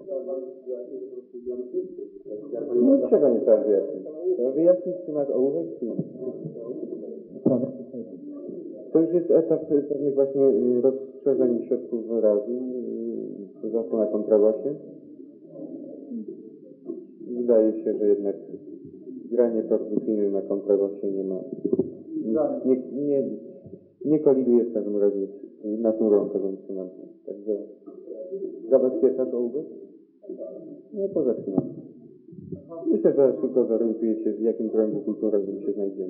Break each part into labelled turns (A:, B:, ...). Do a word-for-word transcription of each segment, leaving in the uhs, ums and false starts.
A: No czego nie trzeba wyjaśnić? Trzeba wyjaśnić, czy masz ołówek, czy nie. To już jest etap pewnych właśnie rozszerzeń środków wyrazu, zwłaszcza na kontragłosie. Wydaje się, że jednak granie perkusyjne na kontragłosie nie ma, nie, nie, nie koliduje w każdym razie z naturą tego instrumentu. Także zabezpieczasz ołówek? No to zaczynamy. Myślę, że szybko zorientuje się, w jakim kręgu kulturowym się znajdziemy.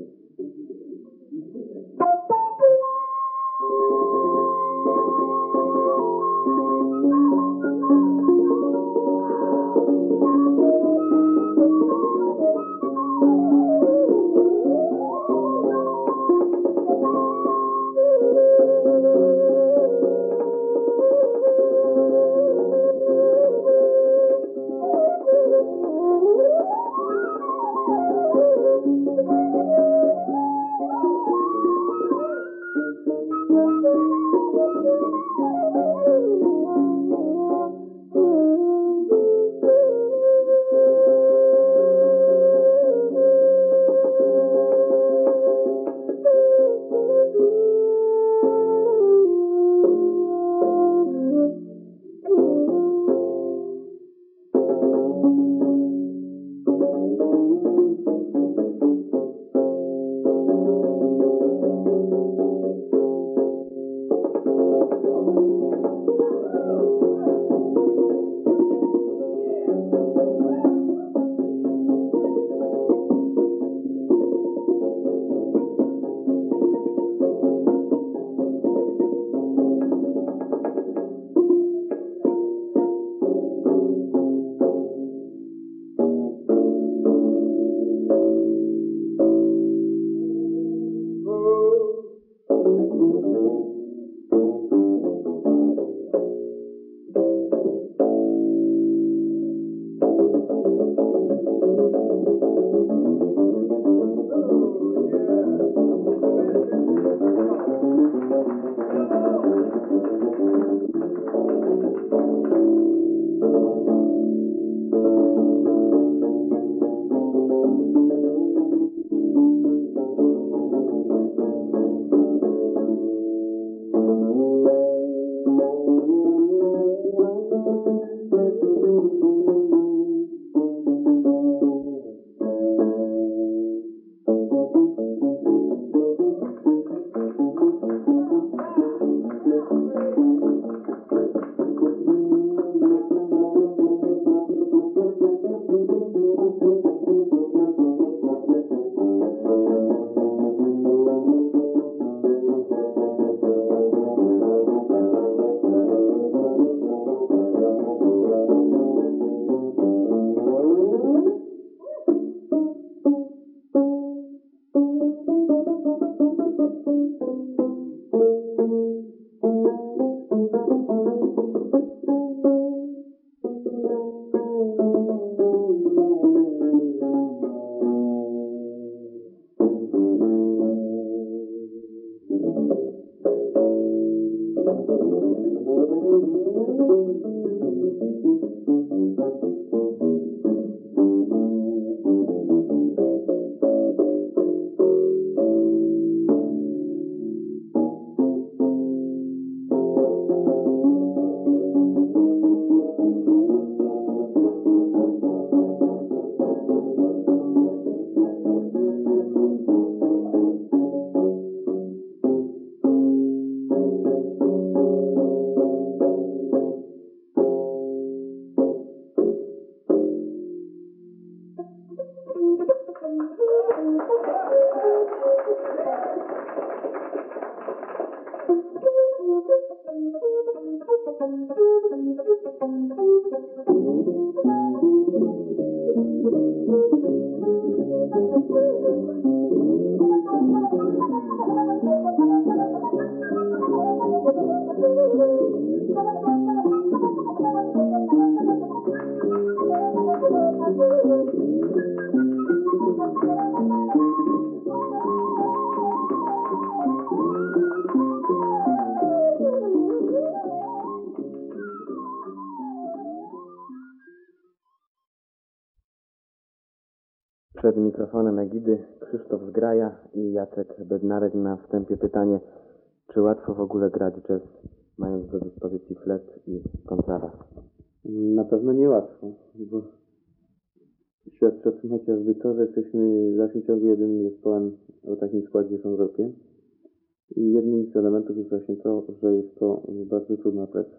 B: Przed mikrofonem Egidy Krzysztof Zgraja i Jacek Bednarek. Na wstępie pytanie, czy łatwo w ogóle grać jazz, mając do dyspozycji flet i kontrabas?
A: Na pewno niełatwo, bo świadczy o tym chociażby to, że jesteśmy w dalszym ciągu jedynym zespołem o takim składzie w Europie. I jednym z elementów jest właśnie to, że jest to bardzo trudna praca.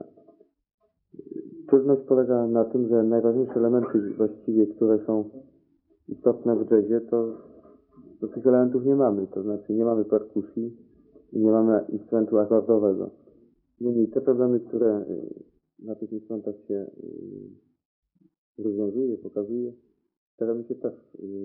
A: Trudność polega na tym, że najważniejsze elementy właściwie, które są istotne w jazzie, to, to tych elementów nie mamy. To znaczy nie mamy perkusji i nie mamy instrumentu akordowego. Niemniej te problemy, które na tych instrumentach się rozwiązuje, pokazuje, staramy się też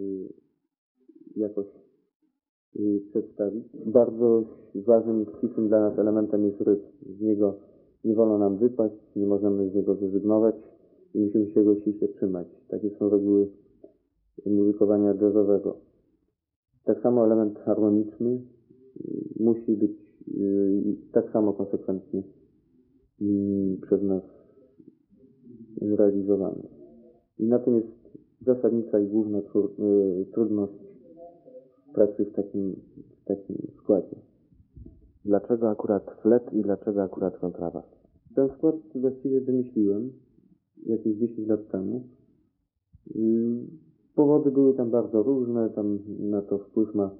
A: jakoś przedstawić. Bardzo ważnym, ścisłym dla nas elementem jest rytm. Z niego nie wolno nam wypaść, nie możemy z niego zrezygnować i musimy się go ściśle trzymać. Takie są reguły muzykowania jazzowego. Tak samo element harmoniczny musi być yy, tak samo konsekwentnie yy, przez nas realizowany. I na tym jest zasadnicza i główna tru, yy, trudność pracy w takim, w takim składzie.
B: Dlaczego akurat flet i dlaczego akurat kontrabas?
A: Ten skład właściwie wymyśliłem jakieś dziesięć lat temu. Yy, powody były tam bardzo różne, tam na to wpływ ma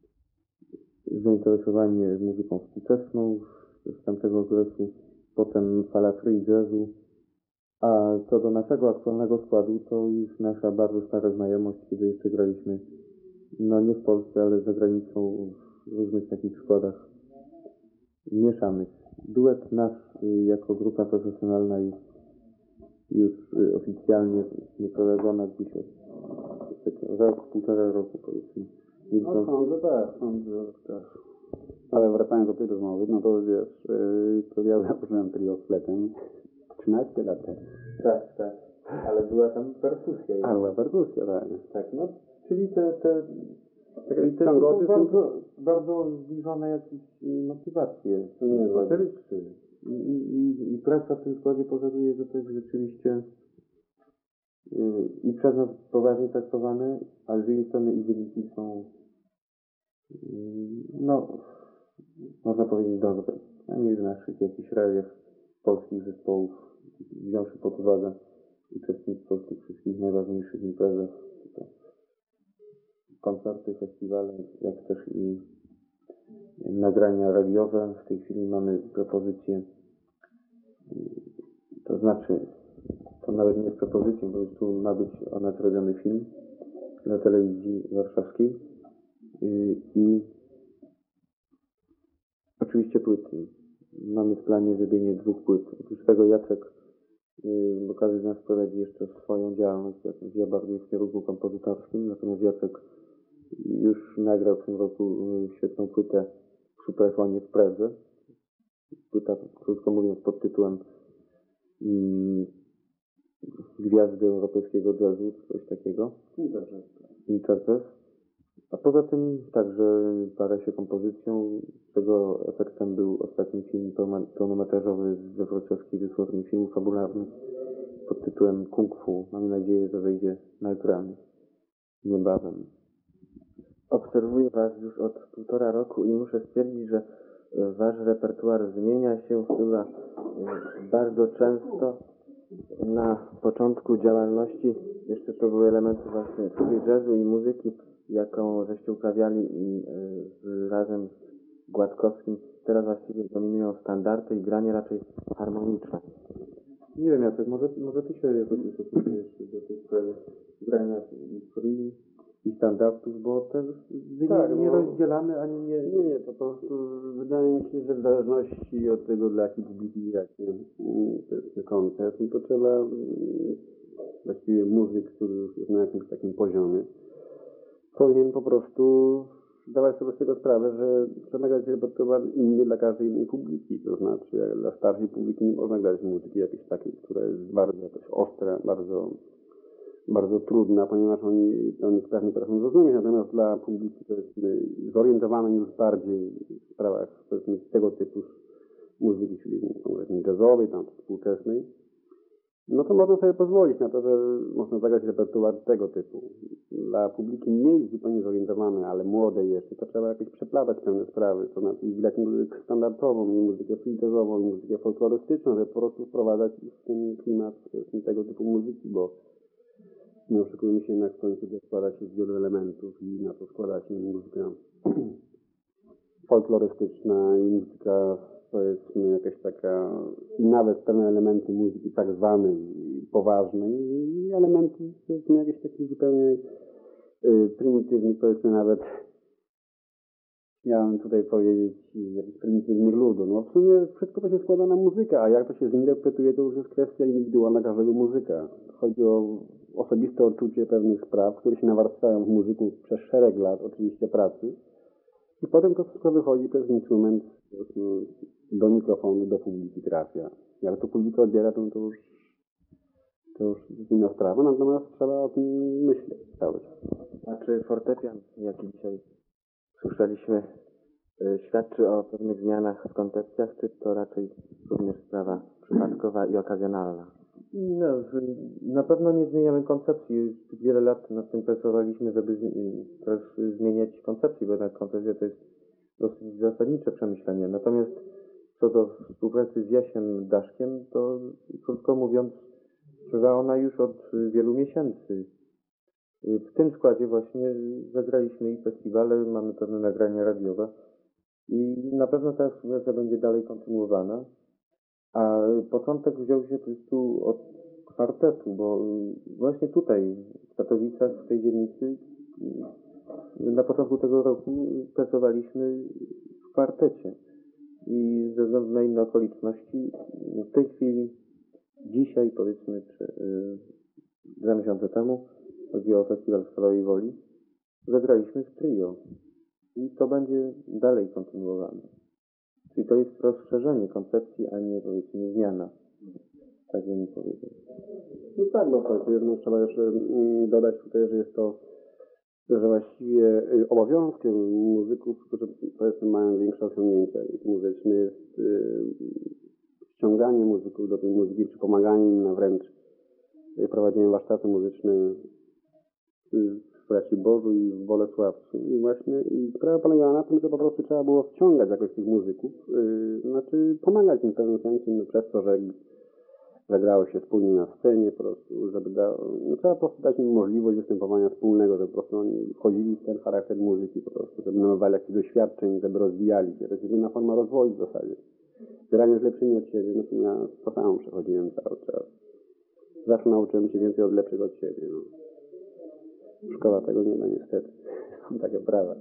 A: zainteresowanie muzyką współczesną z tamtego okresu, potem fala free jazzu, a co do naszego aktualnego składu, to już nasza bardzo stara znajomość, kiedy jeszcze graliśmy, no nie w Polsce, ale za granicą w różnych takich składach mieszanych. Duet nasz jako grupa profesjonalna jest już oficjalnie wyprowadzona gdzieś od rok, półtora roku powiedzmy.
C: No sądzę też, sądzę też. Ale wracając do tej rozmowy, no to wiesz, yy, to ja założyłem trio z fletem trzynaście lat temu.
A: Tak, tak. Ale była tam perkusja.
C: A była perkusja, tak.
A: Tak, no, czyli te, te, te, te
C: ciągoty
A: są bardzo, bardzo zbliżone jakieś motywacje. Oczywiście. I, i, I praca w tym składzie powoduje, że to jest rzeczywiście yy, i przez nas poważnie traktowane, a z drugiej strony i wyniki są yy, no, można powiedzieć dobre. Przynajmniej w naszych jakichś realiach polskich zespołów, wziąwszy pod uwagę uczestnictwo w tych wszystkich najważniejszych imprezach, to koncerty, festiwale, jak też i nagrania radiowe. W tej chwili mamy propozycję, to znaczy, to nawet nie jest propozycją, bo już tu ma być o nas robiony film na telewizji warszawskiej i oczywiście płyty. Mamy w planie zrobienie dwóch płyt. Oprócz tego Jacek, bo każdy z nas prowadzi jeszcze swoją działalność, ja bardziej w kierunku kompozytorskim, natomiast Jacek już nagrał w tym roku świetną płytę w Superfonie w Pradze. Płyta, krótko mówiąc, pod tytułem mm, Gwiazdy europejskiego jazzu, coś takiego. Interjazz. A poza tym także parę się kompozycją. Tego efektem był ostatni film pełnometrażowy ze wrocławskiej wytwórni filmów fabularnych pod tytułem Kung Fu. Mamy nadzieję, że wyjdzie na ekrany niebawem.
B: Obserwuję Was już od półtora roku i muszę stwierdzić, że Wasz repertuar zmienia się chyba bardzo często. Na początku działalności jeszcze to były elementy właśnie free jazzu i muzyki, jaką żeście uprawiali z, razem z Gładkowskim. Teraz właściwie dominują standardy i granie raczej harmoniczne.
A: Nie wiem, Jacek, może, może Ty się jakoś ustosunkujesz do tej sprawy grania free i standardów, bo te
C: tak,
A: nie
C: no,
A: rozdzielamy ani nie...
C: Nie, nie, to po prostu wydaje mi się, że w zależności od tego, dla jakiej publiki jaki jest koncert, no to trzeba właściwie muzyk, który już jest na jakimś takim poziomie, powinien po prostu zdawać sobie z tego sprawę, że trzeba grać repertuar inny dla każdej innej publiki. To znaczy, jak dla starszej publiki nie można grać muzyki jakiejś takiej, która jest bardzo jakoś ostra, bardzo, bardzo trudna, ponieważ oni, oni sprawnie potrafią zrozumieć, natomiast dla publiki, powiedzmy, zorientowanej już bardziej w sprawach, powiedzmy, tego typu muzyki, czyli konkretnie jazzowej, tam współczesnej, no no to można sobie pozwolić na to, że można zagrać repertuar tego typu. Dla publiki mniej zupełnie zorientowanej, ale młodej jeszcze, to trzeba jakieś przeplatać pewne sprawy, to znaczy i grać muzykę standardową, i muzykę free-jazzową, i muzykę folklorystyczną, żeby po prostu wprowadzać w ten klimat tego typu muzyki, bo nie oszukujmy się, jednak w końcu to składa się z wielu elementów i na to składa się muzyka folklorystyczna i muzyka, powiedzmy, jakaś taka, i nawet pewne elementy muzyki tak zwanej poważnej i elementy, powiedzmy, jakieś takie zupełnie y, prymitywnych, powiedzmy nawet, miałem tutaj powiedzieć, jakichś prymitywnych ludów. No w sumie wszystko to się składa na muzykę, a jak to się zinterpretuje, to już jest kwestia indywidualna każdego muzyka. Chodzi o osobiste odczucie pewnych spraw, które się nawarstwiają w muzyku przez szereg lat, oczywiście, pracy. I potem to wszystko wychodzi przez instrument do mikrofonu, do publiki trafia. Jak to publika odbiera, to, to już to już inna sprawa, natomiast trzeba o tym myśleć cały czas.
B: A czy fortepian, jaki dzisiaj słyszeliśmy, y, świadczy o pewnych zmianach w koncepcjach, czy to raczej również sprawa przypadkowa i okazjonalna?
A: No, na pewno nie zmieniamy koncepcji. Wiele lat nad tym pracowaliśmy, żeby z- też zmieniać koncepcję, bo jednak koncepcja to jest dosyć zasadnicze przemyślenie. Natomiast co do współpracy z Jasiem Daszkiem, to krótko mówiąc, trwa ona już od wielu miesięcy. W tym składzie właśnie zagraliśmy i festiwale, mamy pewne nagrania radiowe i na pewno ta współpraca będzie dalej kontynuowana. A początek wziął się po prostu od kwartetu, bo właśnie tutaj, w Katowicach, w tej dzielnicy, na początku tego roku pracowaliśmy w kwartecie. I ze względu na inne okoliczności, w tej chwili, dzisiaj powiedzmy, czy y, dwa miesiące temu, chodzi o festiwal w Stalowej Woli, zagraliśmy w trio. I to będzie dalej kontynuowane. Czyli to jest rozszerzenie koncepcji, a nie, powiedzmy, zmiana. Tak bym powiedział.
C: No tak, bo to jedno trzeba jeszcze mm, dodać tutaj, że jest to, że właściwie y, obowiązkiem muzyków, którzy, powiedzmy, mają większe osiągnięcia ich muzyczne, jest y, ściąganie muzyków do tej muzyki, czy pomaganie im, na wręcz y, prowadzenie warsztatu muzyczne y, w Braci Bożu i w Bolesławcu. I właśnie i sprawa polegała na tym, że po prostu trzeba było wciągać jakoś tych muzyków, y, znaczy pomagać im w pewnym sensie, no, przez to, że zagrało się wspólnie na scenie, po prostu, żeby da, no, trzeba po prostu dać im możliwość występowania wspólnego, żeby po prostu oni wchodzili w ten charakter muzyki po prostu, żeby nabywali jakichś doświadczeń, żeby rozwijali się. To jest jedyna forma rozwoju w zasadzie. Zbieranie z lepszymi od siebie, no to ja to samo przechodziłem cały czas. Zawsze nauczyłem się więcej od lepszych od siebie. No. Szkoła tego nie da niestety. Są takie prawa.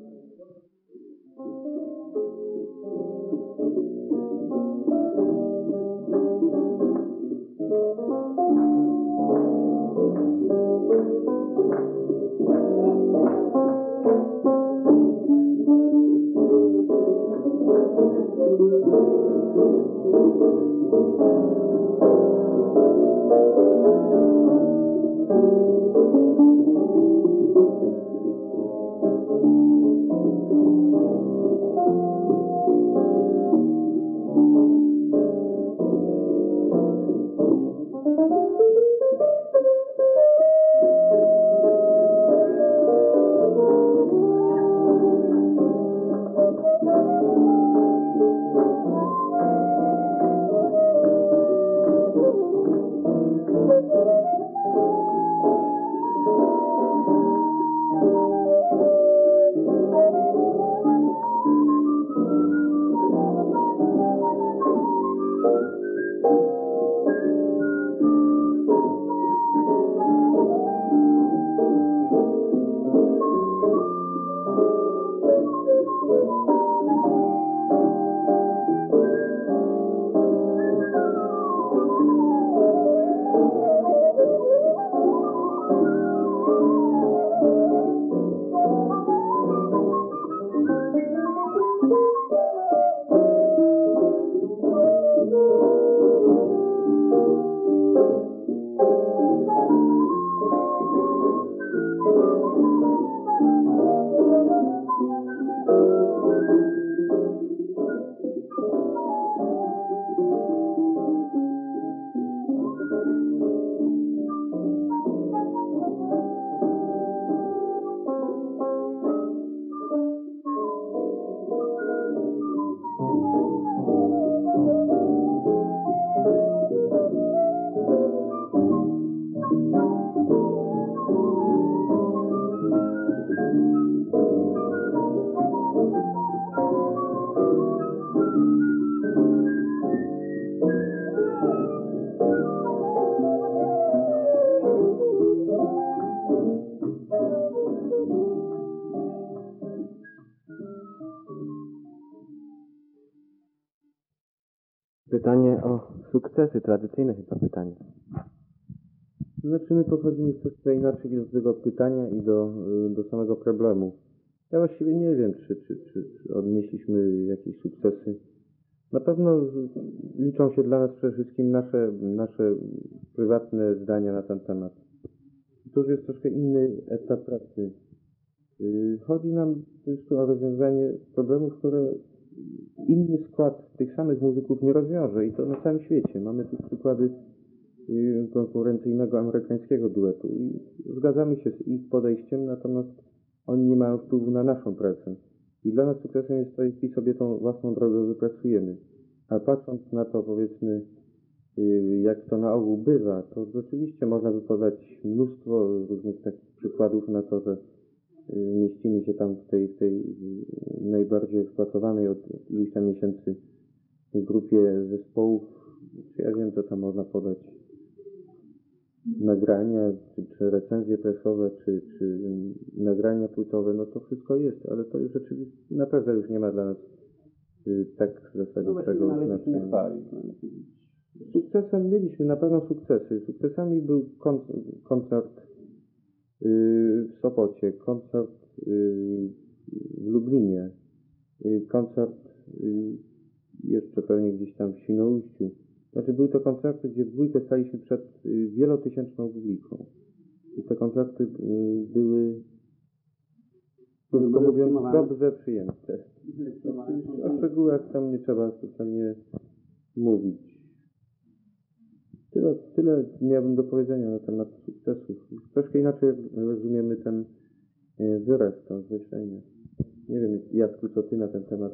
B: pytanie o sukcesy, tradycyjne chyba pytanie.
A: Znaczy my podchodzimy troszkę inaczej do tego pytania i do, y, do samego problemu. Ja właściwie nie wiem, czy, czy, czy, czy odnieśliśmy jakieś sukcesy. Na pewno liczą się dla nas przede wszystkim nasze, nasze prywatne zdania na ten temat. To już jest troszkę inny etap pracy. Yy, Chodzi nam już o rozwiązanie problemów, które inny skład tych samych muzyków nie rozwiąże i to na całym świecie. Mamy tu przykłady yy, konkurencyjnego amerykańskiego duetu i zgadzamy się z ich podejściem, natomiast oni nie mają wpływu na naszą pracę. I dla nas sukcesem jest to, jeśli sobie tą własną drogę wypracujemy. A patrząc na to, powiedzmy, yy, jak to na ogół bywa, to rzeczywiście można by podać mnóstwo różnych takich przykładów na to, że yy, mieścimy się tam w tej, w tej yy, najbardziej eksploatowanej od iluś tam miesięcy grupie zespołów. Ja wiem, co tam można podać. Nagrania, czy, czy recenzje prasowe, czy, czy nagrania płytowe, no to wszystko jest, ale to już rzeczywiście naprawdę już nie ma dla nas y, tak zasadniczego
C: No
A: znaczenia.
C: nie chwalić.
A: Sukcesem mieliśmy na pewno sukcesy. Sukcesami był kon, koncert y, w Sopocie, koncert y, w Lublinie, y, koncert y, jeszcze pewnie gdzieś tam w Świnoujściu. Znaczy były to koncerty, gdzie w dwójkę staliśmy przed y, wielotysięczną publiką. I te koncerty y, były, krótko mówiąc, dobrze przyjęte. O szczegółach tam nie trzeba specjalnie mówić. Tyle, tyle miałbym do powiedzenia na temat sukcesów. Troszkę inaczej rozumiemy ten y, wyraz, to określenie. Nie wiem, Jacku, co ty na ten temat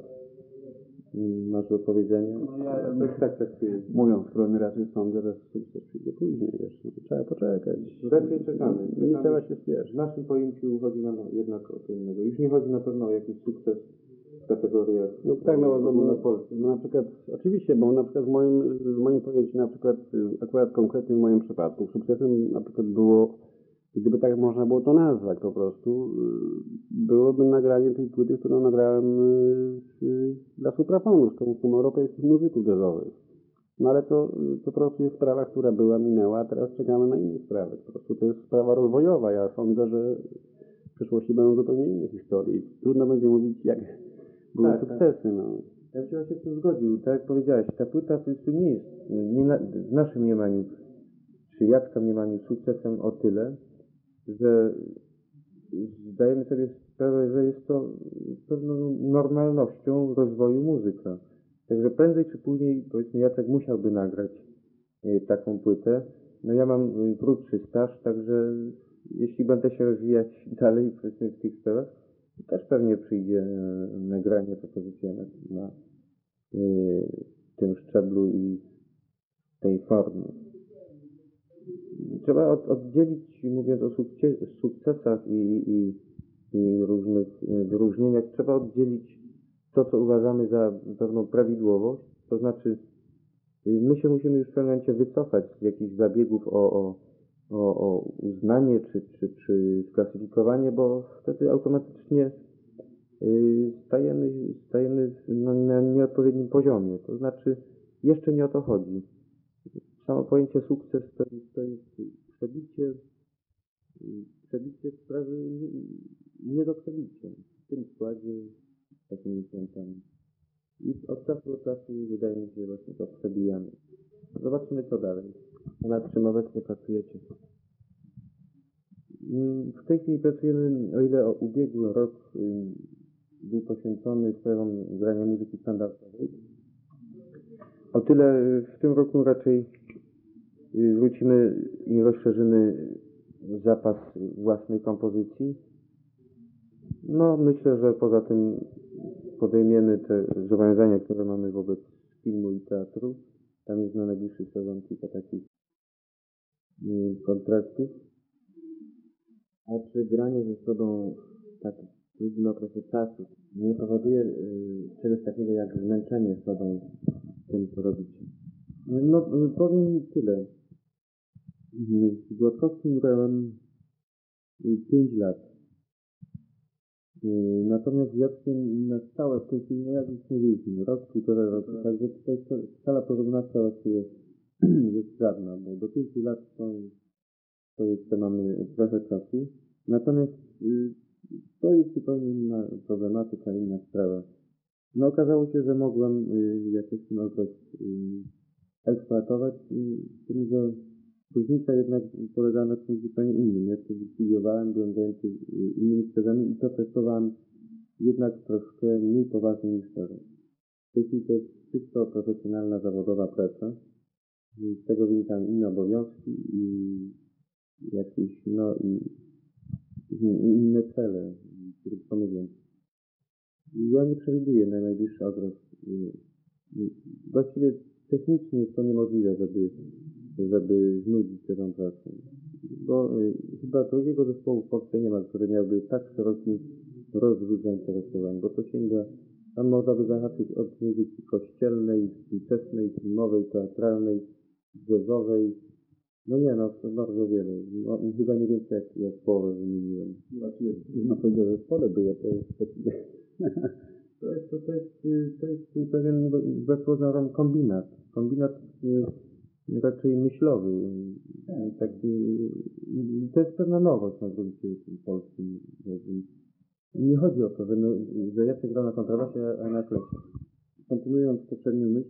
A: y, masz do powiedzenia?
C: No ja
A: Coś tak traktuję.
C: Mówiąc skromnie, raczej sądzę, że sukces przyjdzie później jeszcze. Trzeba poczekać.
A: Raczej czekamy.
C: Nie
A: czekamy.
C: trzeba się spieszyć.
A: W naszym pojęciu chodzi nam jednak o co innego. Już nie chodzi na pewno o jakiś sukces w kategoriach
C: No tak, no, no, no,
A: ogólnopolskich.
C: no na przykład, oczywiście, bo na przykład w moim, w moim pojęciu, na przykład, y, akurat konkretnie w moim przypadku, sukcesem na przykład było, gdyby tak można było to nazwać po prostu, y, byłoby nagranie tej płyty, którą nagrałem y, y, dla Suprafonu, z tą sumą europejskich muzyków jazzowych. No ale to, y, to po prostu jest sprawa, która była, minęła, a teraz czekamy na inne sprawy. Po prostu to jest sprawa rozwojowa. Ja sądzę, że w przyszłości będą zupełnie inne historie. Trudno będzie mówić, jak były
A: Tak,
C: sukcesy, no.
A: Ja bym się z tym zgodził. Tak jak powiedziałeś, ta płyta po prostu nie jest nie na, w naszym mniemaniu, czy Jacka mniemaniu sukcesem o tyle, że zdajemy sobie sprawę, że jest to pewną normalnością rozwoju muzyka. Także prędzej czy później, powiedzmy, Jacek musiałby nagrać y, taką płytę. No ja mam y, krótszy staż, także jeśli będę się rozwijać dalej, powiedzmy, w tych sprawach, to też pewnie przyjdzie y, nagranie, propozycja na, na y, tym szczeblu i tej formie. Trzeba od, oddzielić, mówiąc o sukces, sukcesach i, i, i różnych y, wyróżnieniach, trzeba oddzielić to, co uważamy za pewną prawidłowość, to znaczy y, my się musimy już w pewnym momencie wycofać z jakichś zabiegów o, o, o, o uznanie czy, czy, czy sklasyfikowanie, bo wtedy automatycznie y, stajemy, stajemy na, na nieodpowiednim poziomie. To znaczy jeszcze nie o to chodzi. Samo pojęcie sukces to jest, to jest przebicie, przebicie sprawy nie do przebicia w tym składzie, takimi świętami. I od czasu do czasu wydaje mi się, że właśnie to przebijamy. Zobaczymy co dalej.
B: Nad czym obecnie pracujecie?
A: W tej chwili pracujemy, o ile ubiegły rok był poświęcony sprawom grania muzyki standardowej, o tyle w tym roku raczej wrócimy i rozszerzymy zapas własnej kompozycji. No myślę, że poza tym podejmiemy te zobowiązania, które mamy wobec filmu i teatru. Tam jest na najbliższy sezon kilka takich kontraktów.
B: A czy granie ze sobą w tak długim okresie czasu nie powoduje y, czegoś takiego jak zmęczenie sobą tym, co robicie?
A: No powiem tyle. Z Gładkowskim grałem pięć lat. Yy, Natomiast Jackiem na stałe w tej chwili, no jak już mówiliśmy, rok, półtora roku, także tutaj sk- skala porównawcza właściwie jest żadna, bo do pięciu lat to, to jeszcze mamy trochę czasu. Natomiast yy, to jest zupełnie inna problematyka, inna sprawa. No okazało się, że mogłem yy, jakoś ten okres yy, eksploatować, i z tym, że różnica jednak polegała na czymś zupełnie innym. Ja wtedy studiowałem, byłem zajęty yy, innymi sprawami i to traktowałem jednak troszkę mniej poważnie niż teraz. W tej chwili to jest czysto profesjonalna, zawodowa praca. I z tego wynikają inne obowiązki i jakieś, no i, i inne cele, których pomyślałem. Ja nie przewiduję na najbliższy okres. y, y, Właściwie technicznie jest to niemożliwe, żeby, żeby znudzić się tą pracą. Bo y, chyba drugiego zespołu w Polsce nie ma, który miałby tak szeroki rozrzut zainteresowań, bo to sięga, tam można by zahaczyć od muzyki kościelnej, współczesnej, filmowej, teatralnej, jazzowej. No nie, no to bardzo wiele. No, chyba nie więcej jak, jak połowę wymieniłem.
C: Znaczy, na pewno zespole było, to jest
A: To jest, to, to jest, y, to jest pewien bez pozorom kombinat. Kombinat y, raczej myślowy. y, Taki, y, to jest pewna nowość na gruncie polskim. y, Nie chodzi o to, że, my, że Jacek grał na kontrabasie, a na klecie. Kontynuując poprzednią myśl,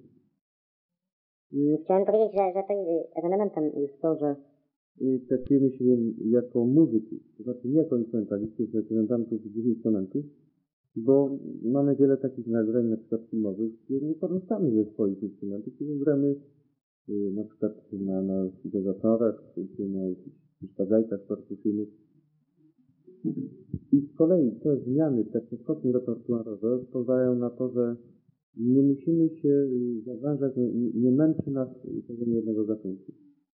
D: Mm, Chciałem powiedzieć, że, że to y, elementem jest to, że
A: y, traktujemy się jako muzyków, to znaczy nie jako instrumentalistów, reprezentantów dwóch instrumentów, bo mamy wiele takich nagrań, na przykład filmowych, gdzie nie korzystamy ze swoich instrumentów, które gramy y, na przykład na, na syntezatorach, czy, czy na jakichś przeszkadzajkach perkusyjnych. I z kolei te zmiany, te przeskoki repertuarowe pozwalają na to, że nie musimy się y, zawężać, nie, nie nie męczy nas tego jednego gatunku.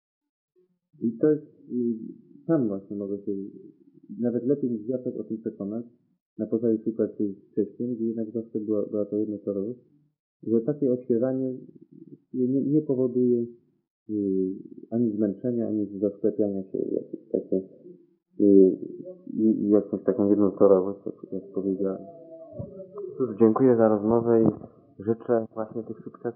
A: I to jest, y, sam właśnie mogę się nawet lepiej niż Jacek o tym przekonać, na podstawie współpracy z Czeskiem, gdzie jednak zawsze była, była to jednostorowość, że takie odświeżanie nie, nie powoduje y, ani zmęczenia, ani zasklepiania się w jakieś takie y, i jakąś taką jednostorowość, jak, jak powiedziałem.
B: Cóż, dziękuję za rozmowę i życzę właśnie tych sukcesów.